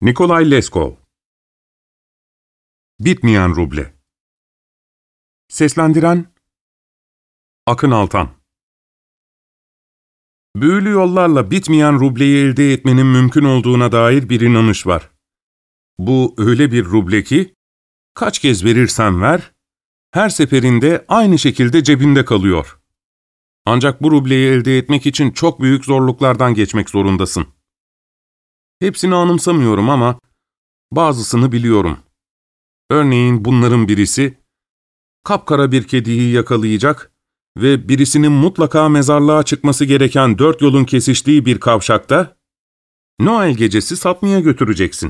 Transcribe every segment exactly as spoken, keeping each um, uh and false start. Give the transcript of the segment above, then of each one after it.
Nikolay Leskov. Bitmeyen Ruble. Seslendiren Akın Altan. Büyülü yollarla bitmeyen rubleyi elde etmenin mümkün olduğuna dair bir inanış var. Bu öyle bir ruble ki, kaç kez verirsen ver, her seferinde aynı şekilde cebinde kalıyor. Ancak bu rubleyi elde etmek için çok büyük zorluklardan geçmek zorundasın. Hepsini anımsamıyorum ama bazısını biliyorum. Örneğin bunların birisi, kapkara bir kediyi yakalayacak ve birisinin mutlaka mezarlığa çıkması gereken dört yolun kesiştiği bir kavşakta, Noel gecesi satmaya götüreceksin.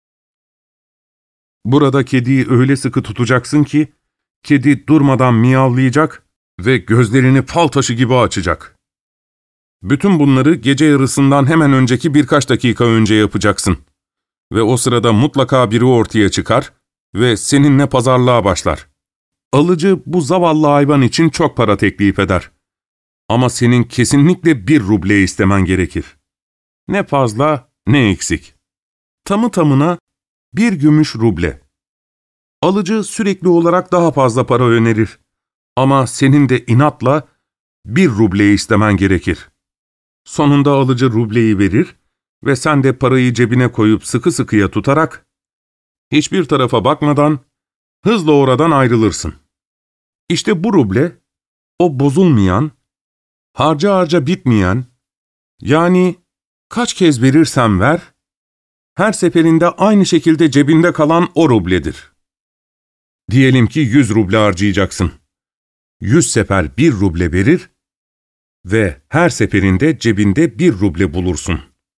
Burada kediyi öyle sıkı tutacaksın ki, kedi durmadan miyavlayacak ve gözlerini fal taşı gibi açacak. Bütün bunları gece yarısından hemen önceki birkaç dakika önce yapacaksın. Ve o sırada mutlaka biri ortaya çıkar ve seninle pazarlığa başlar. Alıcı bu zavallı hayvan için çok para teklif eder. Ama senin kesinlikle bir ruble istemen gerekir. Ne fazla ne eksik. Tamı tamına bir gümüş ruble. Alıcı sürekli olarak daha fazla para önerir. Ama senin de inatla bir ruble istemen gerekir. Sonunda alıcı rubleyi verir ve sen de parayı cebine koyup sıkı sıkıya tutarak, hiçbir tarafa bakmadan hızla oradan ayrılırsın. İşte bu ruble, o bozulmayan, harca harca bitmeyen, yani kaç kez verirsen ver, her seferinde aynı şekilde cebinde kalan o rubledir. Diyelim ki yüz ruble harcayacaksın. Yüz sefer bir ruble verir ve her seferinde cebinde bir ruble bulursun.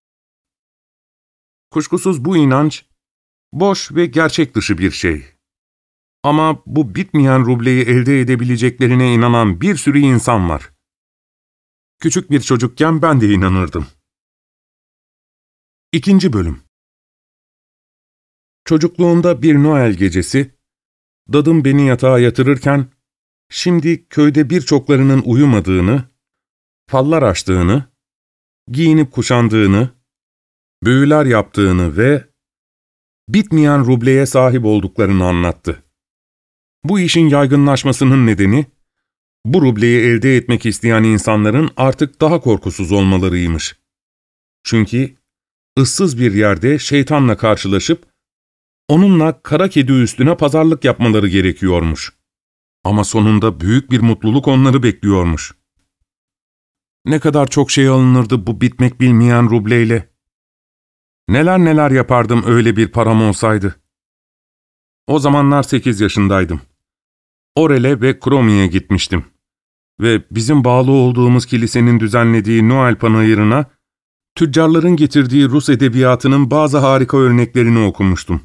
Kuşkusuz bu inanç, boş ve gerçek dışı bir şey. Ama bu bitmeyen rubleyi elde edebileceklerine inanan bir sürü insan var. Küçük bir çocukken ben de inanırdım. İkinci bölüm. Çocukluğumda bir Noel gecesi, dadım beni yatağa yatırırken, şimdi köyde birçoklarının uyumadığını, fallar açtığını, giyinip kuşandığını, büyüler yaptığını ve bitmeyen rubleye sahip olduklarını anlattı. Bu işin yaygınlaşmasının nedeni, bu rubleyi elde etmek isteyen insanların artık daha korkusuz olmalarıymış. Çünkü ıssız bir yerde şeytanla karşılaşıp, onunla kara kedi üstüne pazarlık yapmaları gerekiyormuş. Ama sonunda büyük bir mutluluk onları bekliyormuş. Ne kadar çok şey alınırdı bu bitmek bilmeyen rubleyle. Neler neler yapardım öyle bir param olsaydı. O zamanlar sekiz yaşındaydım. Orel'e ve Kromi'ye gitmiştim. Ve bizim bağlı olduğumuz kilisenin düzenlediği Noel panayırına, tüccarların getirdiği Rus edebiyatının bazı harika örneklerini okumuştum.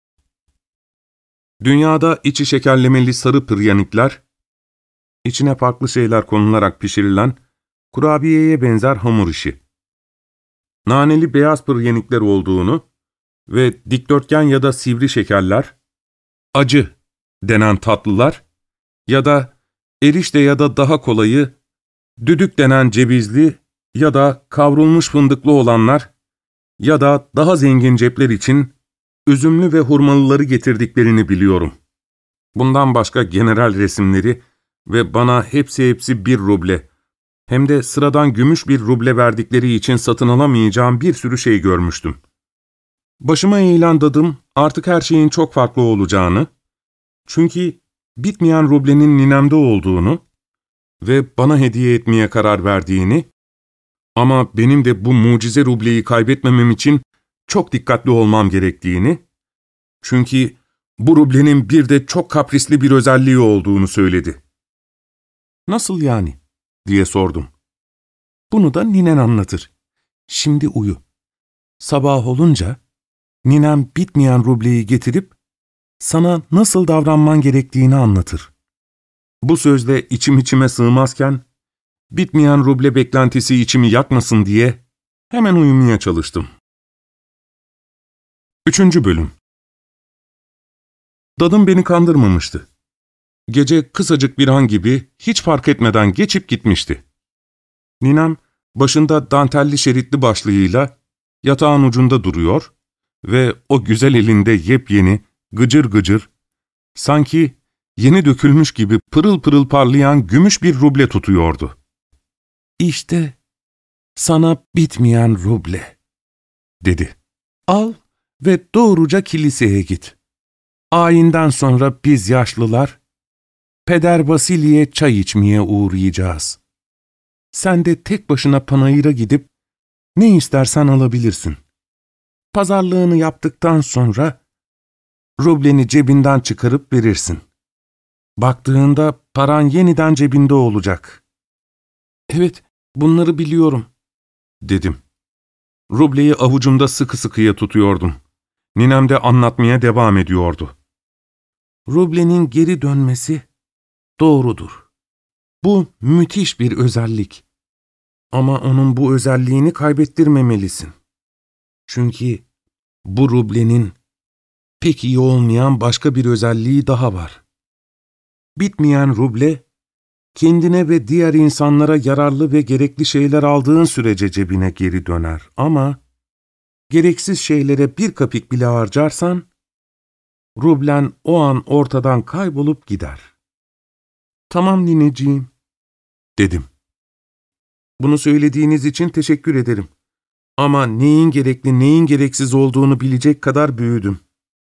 Dünyada içi şekerlemeli sarı pıryanikler, içine farklı şeyler konularak pişirilen kurabiyeye benzer hamur işi, naneli beyaz pıryanikler olduğunu ve dikdörtgen ya da sivri şekerler, acı denen tatlılar ya da erişte ya da daha kolayı, düdük denen cevizli ya da kavrulmuş fındıklı olanlar ya da daha zengin cepler için üzümlü ve hurmalıları getirdiklerini biliyorum. Bundan başka general resimleri ve bana hepsi hepsi bir ruble, hem de sıradan gümüş bir ruble verdikleri için satın alamayacağım bir sürü şey görmüştüm. Başıma eğilen dadım artık her şeyin çok farklı olacağını, çünkü bitmeyen rublenin ninemde olduğunu ve bana hediye etmeye karar verdiğini, ama benim de bu mucize rubleyi kaybetmemem için çok dikkatli olmam gerektiğini, çünkü bu rublenin bir de çok kaprisli bir özelliği olduğunu söyledi. "Nasıl yani?" diye sordum. "Bunu da ninen anlatır. Şimdi uyu. Sabah olunca ninem bitmeyen rubleyi getirip sana nasıl davranman gerektiğini anlatır." Bu sözle içim içime sığmazken, bitmeyen ruble beklentisi içimi yakmasın diye hemen uyumaya çalıştım. Üçüncü bölüm. Dadım beni kandırmamıştı. Gece kısacık bir an gibi hiç fark etmeden geçip gitmişti. Ninem başında dantelli şeritli başlığıyla yatağın ucunda duruyor ve o güzel elinde yepyeni, gıcır gıcır, sanki yeni dökülmüş gibi pırıl pırıl parlayan gümüş bir ruble tutuyordu. "İşte sana bitmeyen ruble," dedi. "Al ve doğruca kiliseye git. Ayinden sonra biz yaşlılar, Peder Vasili'ye çay içmeye uğrayacağız. Sen de tek başına panayıra gidip ne istersen alabilirsin. Pazarlığını yaptıktan sonra rubleni cebinden çıkarıp verirsin. Baktığında paran yeniden cebinde olacak." "Evet, bunları biliyorum," dedim. Rubleyi avucumda sıkı sıkıya tutuyordum. Ninem de anlatmaya devam ediyordu. "Rublenin geri dönmesi doğrudur. Bu müthiş bir özellik. Ama onun bu özelliğini kaybettirmemelisin. Çünkü bu rublenin pek iyi olmayan başka bir özelliği daha var. Bitmeyen ruble, kendine ve diğer insanlara yararlı ve gerekli şeyler aldığın sürece cebine geri döner. Ama gereksiz şeylere bir kapik bile harcarsan, rublen o an ortadan kaybolup gider." "Tamam nineciğim," dedim. "Bunu söylediğiniz için teşekkür ederim. Ama neyin gerekli, neyin gereksiz olduğunu bilecek kadar büyüdüm."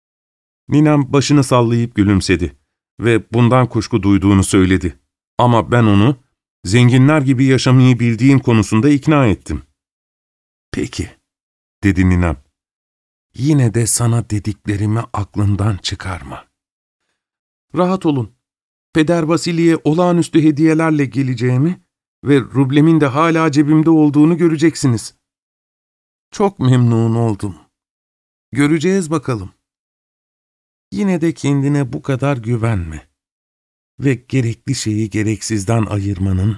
Ninem başını sallayıp gülümsedi ve bundan kuşku duyduğunu söyledi. Ama ben onu, zenginler gibi yaşamayı bildiğim konusunda ikna ettim. "Peki," dedi ninem. "Yine de sana dediklerimi aklından çıkarma. Rahat olun. Peder Vasili'ye olağanüstü hediyelerle geleceğimi ve rublemin de hala cebimde olduğunu göreceksiniz." "Çok memnun oldum. Göreceğiz bakalım. Yine de kendine bu kadar güvenme ve gerekli şeyi gereksizden ayırmanın,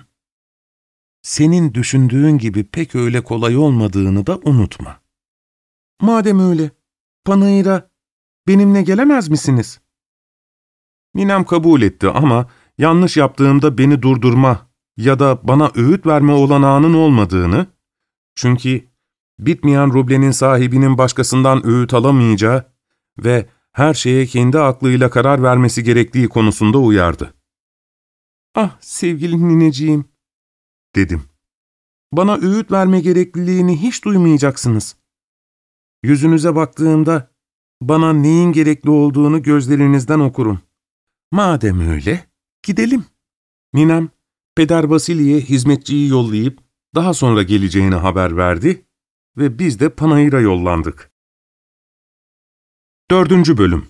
senin düşündüğün gibi pek öyle kolay olmadığını da unutma." "Madem öyle, panayıra benimle gelemez misiniz?" Ninem kabul etti ama yanlış yaptığımda beni durdurma ya da bana öğüt verme olanağının olmadığını, çünkü bitmeyen rublenin sahibinin başkasından öğüt alamayacağı ve her şeye kendi aklıyla karar vermesi gerektiği konusunda uyardı. "Ah sevgili nineciğim," dedim. "Bana öğüt verme gerekliliğini hiç duymayacaksınız. Yüzünüze baktığımda bana neyin gerekli olduğunu gözlerinizden okurum. Madem öyle, gidelim." Ninem, Peder Vasili'ye hizmetçiyi yollayıp daha sonra geleceğini haber verdi ve biz de panayıra yollandık. Dördüncü Bölüm.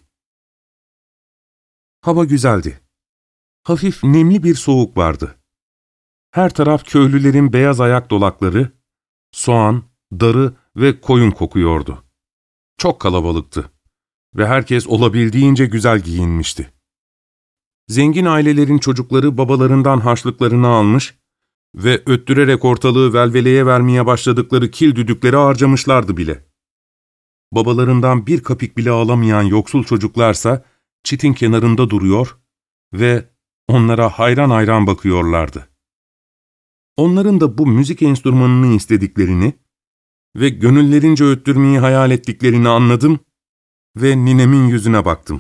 Hava güzeldi. Hafif nemli bir soğuk vardı. Her taraf köylülerin beyaz ayak dolakları, soğan, darı ve koyun kokuyordu. Çok kalabalıktı ve herkes olabildiğince güzel giyinmişti. Zengin ailelerin çocukları babalarından harçlıklarını almış ve öttürerek ortalığı velveleye vermeye başladıkları kil düdükleri harcamışlardı bile. Babalarından bir kapik bile alamayan yoksul çocuklarsa çitin kenarında duruyor ve onlara hayran hayran bakıyorlardı. Onların da bu müzik enstrümanını istediklerini ve gönüllerince öttürmeyi hayal ettiklerini anladım ve ninemin yüzüne baktım.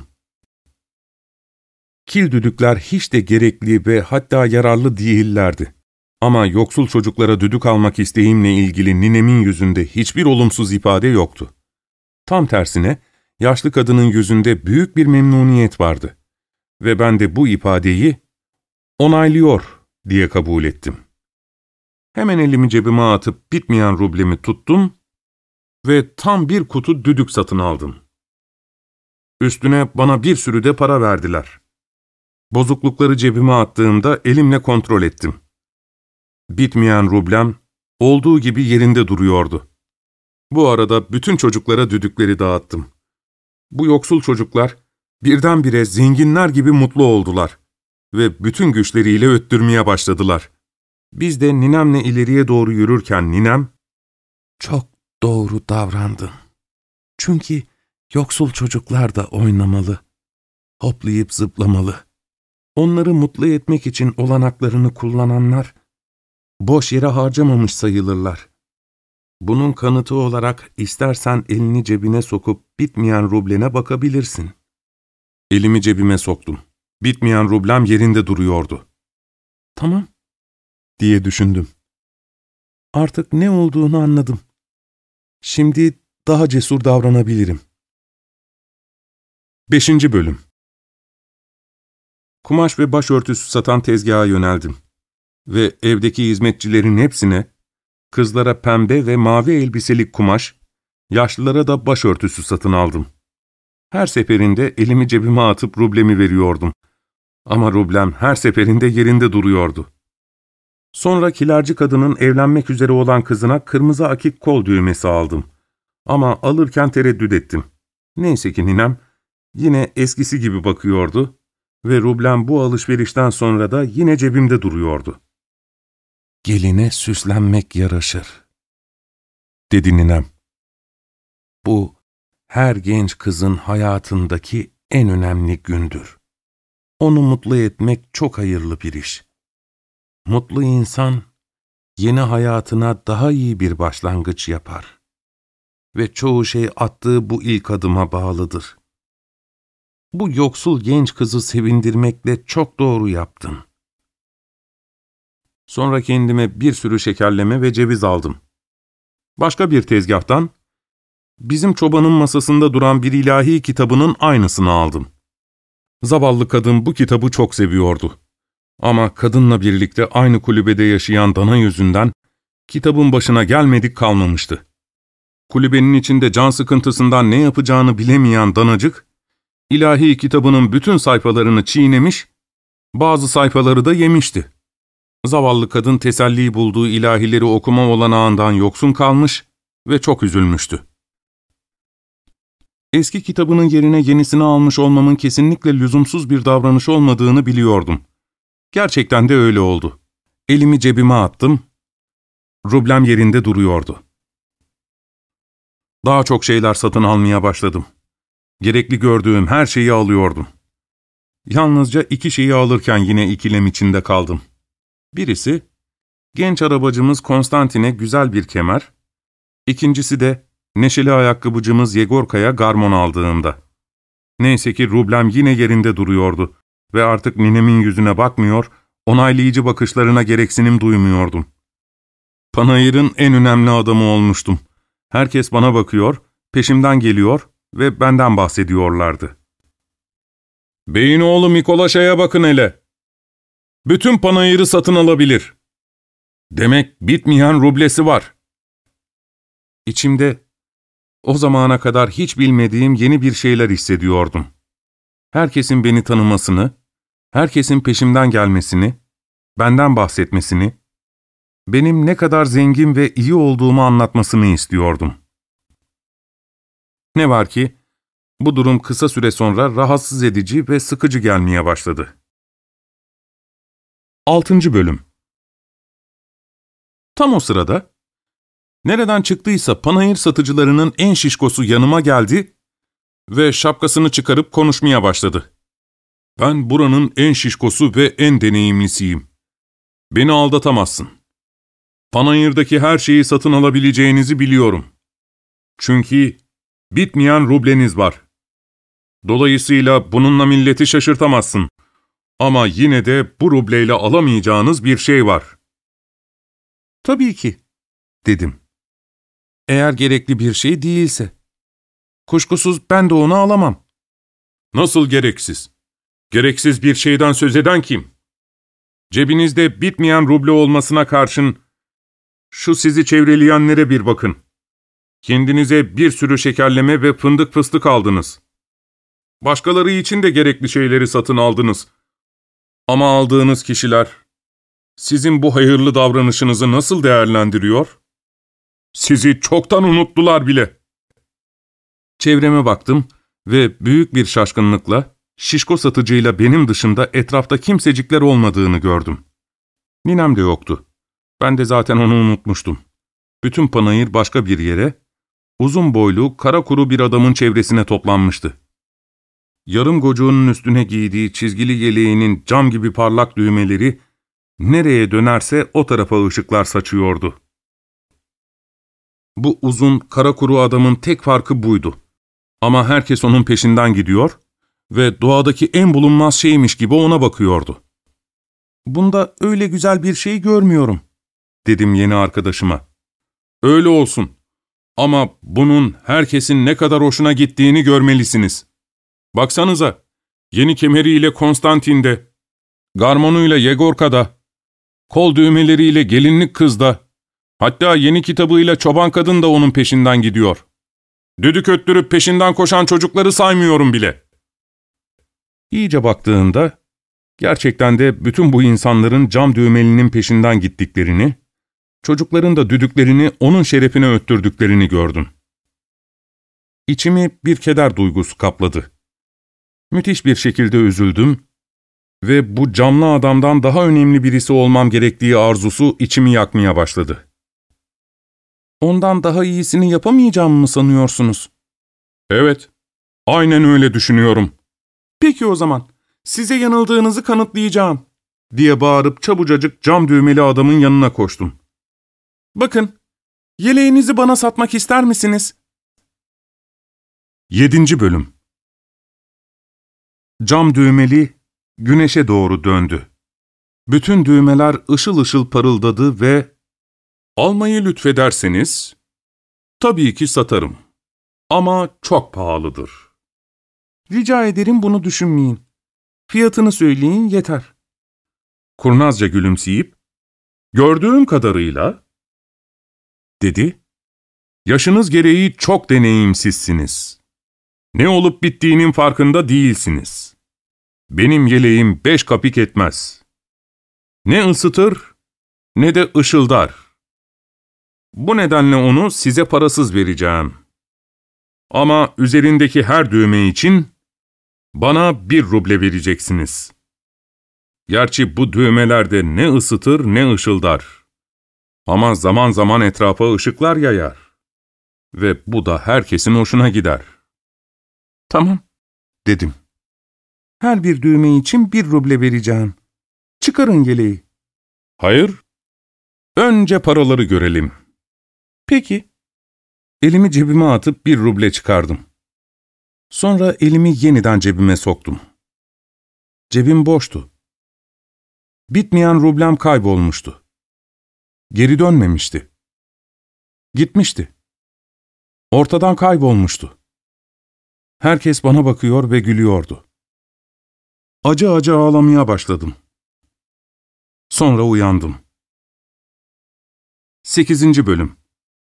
Kil düdükler hiç de gerekli ve hatta yararlı değillerdi. Ama yoksul çocuklara düdük almak isteğimle ilgili ninemin yüzünde hiçbir olumsuz ifade yoktu. Tam tersine yaşlı kadının yüzünde büyük bir memnuniyet vardı. Ve ben de bu ifadeyi onaylıyor diye kabul ettim. Hemen elimi cebime atıp bitmeyen rublemi tuttum ve tam bir kutu düdük satın aldım. Üstüne bana bir sürü de para verdiler. Bozuklukları cebime attığımda elimle kontrol ettim. Bitmeyen rublem olduğu gibi yerinde duruyordu. Bu arada bütün çocuklara düdükleri dağıttım. Bu yoksul çocuklar birdenbire zenginler gibi mutlu oldular ve bütün güçleriyle öttürmeye başladılar. Biz de ninemle ileriye doğru yürürken ninem, "Çok doğru davrandın. Çünkü yoksul çocuklar da oynamalı, hoplayıp zıplamalı. Onları mutlu etmek için olanaklarını kullananlar, boş yere harcamamış sayılırlar. Bunun kanıtı olarak istersen elini cebine sokup bitmeyen rublene bakabilirsin. Elimi cebime soktum. Bitmeyen rublem yerinde duruyordu. Tamam, diye düşündüm. Artık ne olduğunu anladım. Şimdi daha cesur davranabilirim. Beşinci Bölüm. Kumaş ve başörtüsü satan tezgaha yöneldim. Ve evdeki hizmetçilerin hepsine, kızlara pembe ve mavi elbiselik kumaş, yaşlılara da başörtüsü satın aldım. Her seferinde elimi cebime atıp rublemi veriyordum. Ama rublem her seferinde yerinde duruyordu. Sonra kilerci kadının evlenmek üzere olan kızına kırmızı akik kol düğmesi aldım. Ama alırken tereddüt ettim. Neyse ki ninem yine eskisi gibi bakıyordu ve rublem bu alışverişten sonra da yine cebimde duruyordu. "Geline süslenmek yaraşır," dedi ninem. "Bu her genç kızın hayatındaki en önemli gündür. Onu mutlu etmek çok hayırlı bir iş. Mutlu insan, yeni hayatına daha iyi bir başlangıç yapar. Ve çoğu şey attığı bu ilk adıma bağlıdır. Bu yoksul genç kızı sevindirmekle çok doğru yaptın." Sonra kendime bir sürü şekerleme ve ceviz aldım. Başka bir tezgahtan, bizim çobanın masasında duran bir ilahi kitabının aynısını aldım. Zavallı kadın bu kitabı çok seviyordu. Ama kadınla birlikte aynı kulübede yaşayan dana yüzünden kitabın başına gelmedik kalmamıştı. Kulübenin içinde can sıkıntısından ne yapacağını bilemeyen danacık, ilahi kitabının bütün sayfalarını çiğnemiş, bazı sayfaları da yemişti. Zavallı kadın teselli bulduğu ilahileri okuma olanağından yoksun kalmış ve çok üzülmüştü. Eski kitabının yerine yenisini almış olmamın kesinlikle lüzumsuz bir davranış olmadığını biliyordum. Gerçekten de öyle oldu. Elimi cebime attım, rublem yerinde duruyordu. Daha çok şeyler satın almaya başladım. Gerekli gördüğüm her şeyi alıyordum. Yalnızca iki şeyi alırken yine ikilem içinde kaldım. Birisi, genç arabacımız Konstantin'e güzel bir kemer, ikincisi de neşeli ayakkabıcımız Yegorka'ya garmon aldığımda. Neyse ki rublem yine yerinde duruyordu ve artık ninemin yüzüne bakmıyor, onaylayıcı bakışlarına gereksinim duymuyordum. Panayır'ın en önemli adamı olmuştum. Herkes bana bakıyor, peşimden geliyor ve benden bahsediyorlardı. "Beyin oğlu Mikolaşa'ya bakın hele. Bütün panayırı satın alabilir. Demek bitmeyen rublesi var." İçimde o zamana kadar hiç bilmediğim yeni bir şeyler hissediyordum. Herkesin beni tanımasını, herkesin peşimden gelmesini, benden bahsetmesini, benim ne kadar zengin ve iyi olduğumu anlatmasını istiyordum. Ne var ki, bu durum kısa süre sonra rahatsız edici ve sıkıcı gelmeye başladı. Altıncı Bölüm. Tam o sırada, nereden çıktıysa panayır satıcılarının en şişkosu yanıma geldi ve şapkasını çıkarıp konuşmaya başladı. "Ben buranın en şişkosu ve en deneyimlisiyim. Beni aldatamazsın. Panayırdaki her şeyi satın alabileceğinizi biliyorum. Çünkü bitmeyen rubleniz var. Dolayısıyla bununla milleti şaşırtamazsın. Ama yine de bu rubleyle alamayacağınız bir şey var." "Tabii ki," dedim. "Eğer gerekli bir şey değilse. Kuşkusuz ben de onu alamam." "Nasıl gereksiz? Gereksiz bir şeyden söz eden kim? Cebinizde bitmeyen ruble olmasına karşın şu sizi çevreleyenlere bir bakın. Kendinize bir sürü şekerleme ve fındık fıstık aldınız. Başkaları için de gerekli şeyleri satın aldınız. Ama aldığınız kişiler sizin bu hayırlı davranışınızı nasıl değerlendiriyor? Sizi çoktan unuttular bile." Çevreme baktım ve büyük bir şaşkınlıkla şişko satıcıyla benim dışında etrafta kimsecikler olmadığını gördüm. Ninem de yoktu. Ben de zaten onu unutmuştum. Bütün panayır başka bir yere, uzun boylu, kara kuru bir adamın çevresine toplanmıştı. Yarım gocuğunun üstüne giydiği çizgili yeleğinin cam gibi parlak düğmeleri nereye dönerse o tarafa ışıklar saçıyordu. Bu uzun, kara kuru adamın tek farkı buydu. Ama herkes onun peşinden gidiyor ve doğadaki en bulunmaz şeymiş gibi ona bakıyordu. ''Bunda öyle güzel bir şey görmüyorum.'' dedim yeni arkadaşıma. ''Öyle olsun. Ama bunun herkesin ne kadar hoşuna gittiğini görmelisiniz. Baksanıza, yeni kemeriyle Konstantin'de, garmonuyla Yegorka'da, kol düğmeleriyle gelinlik kızda, hatta yeni kitabıyla çoban kadın da onun peşinden gidiyor. Düdük öttürüp peşinden koşan çocukları saymıyorum bile.'' İyice baktığında, gerçekten de bütün bu insanların cam düğmelinin peşinden gittiklerini, çocukların da düdüklerini onun şerefine öttürdüklerini gördüm. İçimi bir keder duygusu kapladı. Müthiş bir şekilde üzüldüm ve bu camlı adamdan daha önemli birisi olmam gerektiği arzusu içimi yakmaya başladı. ''Ondan daha iyisini yapamayacağım mı sanıyorsunuz?'' ''Evet, aynen öyle düşünüyorum.'' ''Peki o zaman, size yanıldığınızı kanıtlayacağım.'' diye bağırıp çabucacık cam düğmeli adamın yanına koştum. ''Bakın, yeleğinizi bana satmak ister misiniz?'' Yedinci Bölüm. Cam düğmeli güneşe doğru döndü. Bütün düğmeler ışıl ışıl parıldadı ve ''Almayı lütfederseniz, tabii ki satarım. Ama çok pahalıdır.'' ''Rica ederim bunu düşünmeyin. Fiyatını söyleyin yeter.'' Kurnazca gülümseyip, ''Gördüğüm kadarıyla'' dedi, ''yaşınız gereği çok deneyimsizsiniz. Ne olup bittiğinin farkında değilsiniz. Benim yeleğim beş kapik etmez. Ne ısıtır, ne de ışıldar. Bu nedenle onu size parasız vereceğim. Ama üzerindeki her düğme için bana bir ruble vereceksiniz. Gerçi bu düğmelerde ne ısıtır ne ışıldar. Ama zaman zaman etrafa ışıklar yayar. Ve bu da herkesin hoşuna gider.'' ''Tamam.'' dedim. ''Her bir düğme için bir ruble vereceğim. Çıkarın yeleği.'' ''Hayır. Önce paraları görelim.'' ''Peki.'' Elimi cebime atıp bir ruble çıkardım. Sonra elimi yeniden cebime soktum. Cebim boştu. Bitmeyen rublem kaybolmuştu. Geri dönmemişti. Gitmişti. Ortadan kaybolmuştu. Herkes bana bakıyor ve gülüyordu. Acı acı ağlamaya başladım. Sonra uyandım. Sekizinci Bölüm.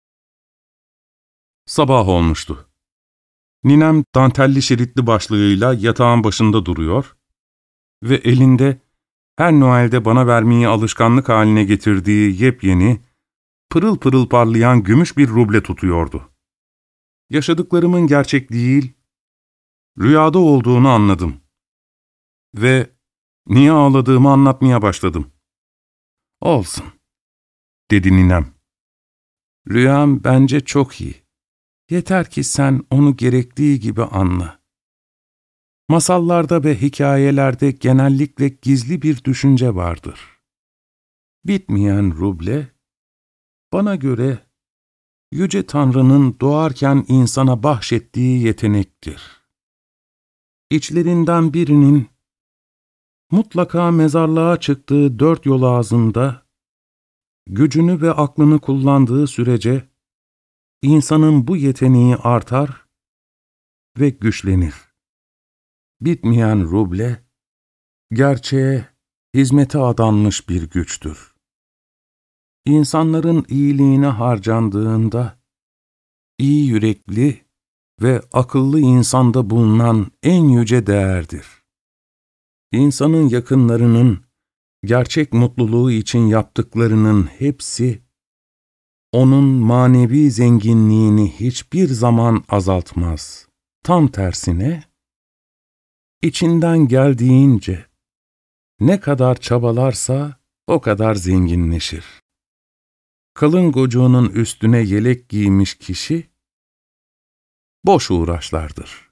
Sabah olmuştu. Ninem dantelli şeritli başlığıyla yatağın başında duruyor ve elinde her Noel'de bana vermeyi alışkanlık haline getirdiği yepyeni, pırıl pırıl parlayan gümüş bir ruble tutuyordu. Yaşadıklarımın gerçek değil, rüyada olduğunu anladım. Ve niye ağladığımı anlatmaya başladım. ''Olsun.'' dedi ninem. ''Rüyam bence çok iyi. Yeter ki sen onu gerektiği gibi anla. Masallarda ve hikayelerde genellikle gizli bir düşünce vardır. Bitmeyen ruble, bana göre Yüce Tanrı'nın doğarken insana bahşettiği yetenektir. İçlerinden birinin mutlaka mezarlığa çıktığı dört yol ağzında gücünü ve aklını kullandığı sürece insanın bu yeteneği artar ve güçlenir. Bitmeyen ruble, gerçeğe, hizmete adanmış bir güçtür. İnsanların iyiliğine harcandığında, iyi yürekli ve akıllı insanda bulunan en yüce değerdir. İnsanın yakınlarının gerçek mutluluğu için yaptıklarının hepsi, onun manevi zenginliğini hiçbir zaman azaltmaz. Tam tersine, içinden geldiğince ne kadar çabalarsa o kadar zenginleşir. Kalın gocuğunun üstüne yelek giymiş kişi, boş uğraşlardır.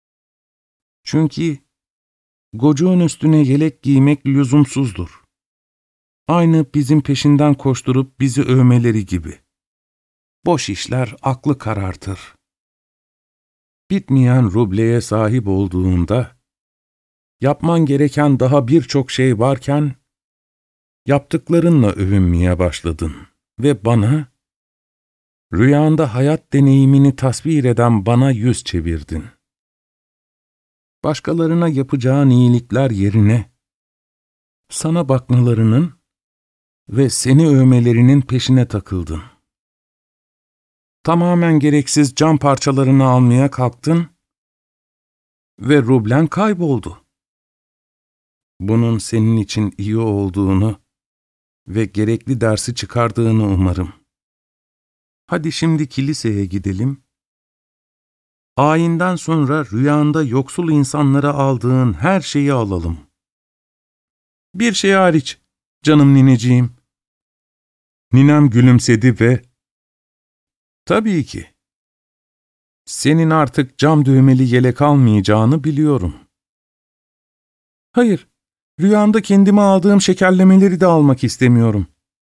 Çünkü gocuğun üstüne yelek giymek lüzumsuzdur. Aynı bizim peşinden koşturup bizi övmeleri gibi. boş işler aklı karartır. Bitmeyen rubleye sahip olduğunda, yapman gereken daha birçok şey varken, yaptıklarınla övünmeye başladın ve bana, rüyanda hayat deneyimini tasvir eden bana yüz çevirdin. Başkalarına yapacağın iyilikler yerine, sana bakmalarının ve seni övmelerinin peşine takıldın. Tamamen gereksiz cam parçalarını almaya kalktın ve rublen kayboldu. Bunun senin için iyi olduğunu ve gerekli dersi çıkardığını umarım. Hadi şimdi kiliseye gidelim. Ayinden sonra rüyanda yoksul insanlara aldığın her şeyi alalım. Bir şey hariç, canım nineciğim. Ninem gülümsedi ve, tabii ki, senin artık cam düğmeli yelek almayacağını biliyorum. Hayır, rüyanda kendime aldığım şekerlemeleri de almak istemiyorum.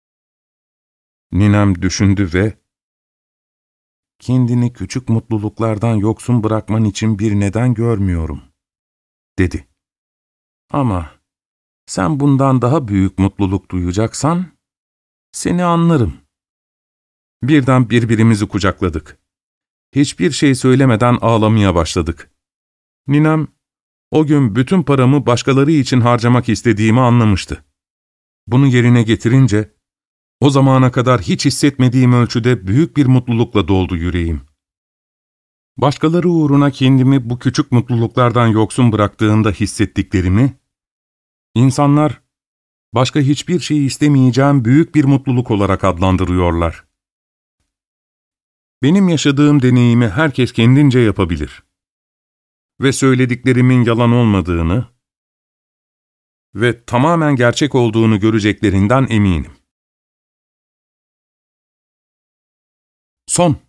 Ninem düşündü ve, kendini küçük mutluluklardan yoksun bırakman için bir neden görmüyorum, dedi. Ama sen bundan daha büyük mutluluk duyacaksan, seni anlarım. Birden birbirimizi kucakladık. Hiçbir şey söylemeden ağlamaya başladık. Ninem, o gün bütün paramı başkaları için harcamak istediğimi anlamıştı. Bunu yerine getirince, o zamana kadar hiç hissetmediğim ölçüde büyük bir mutlulukla doldu yüreğim. Başkaları uğruna kendimi bu küçük mutluluklardan yoksun bıraktığında hissettiklerimi, insanlar, başka hiçbir şey istemeyeceğim büyük bir mutluluk olarak adlandırıyorlar. Benim yaşadığım deneyimi herkes kendince yapabilir. Ve söylediklerimin yalan olmadığını ve tamamen gerçek olduğunu göreceklerinden eminim. Son.